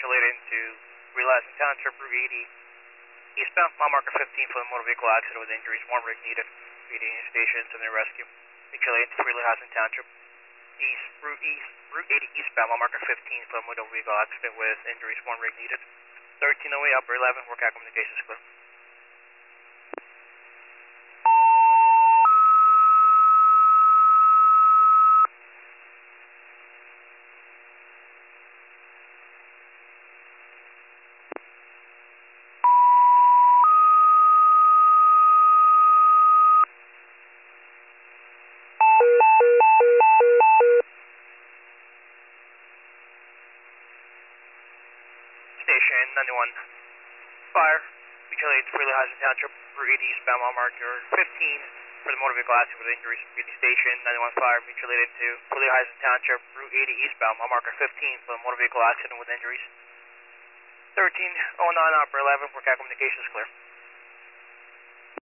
relating to Relazing Township, Route 80, eastbound, mile marker 15 for the motor vehicle accident with injuries, 1 rig needed, feeding stations and their rescue. Relating to Relazing Township, Route 80 eastbound, mile marker 15 for the motor vehicle accident with injuries, 1 rig needed. 1308, upper 11, workout communications clear. Station 91, fire, related to Relazing Township, Route 80 eastbound, mile marker 15 for the motor vehicle accident with injuries, feeding station 91 fire, related to Relazing Township, Route 80 eastbound, mile marker 15 for the motor vehicle accident with injuries. 1309, upper 11, workout communications clear.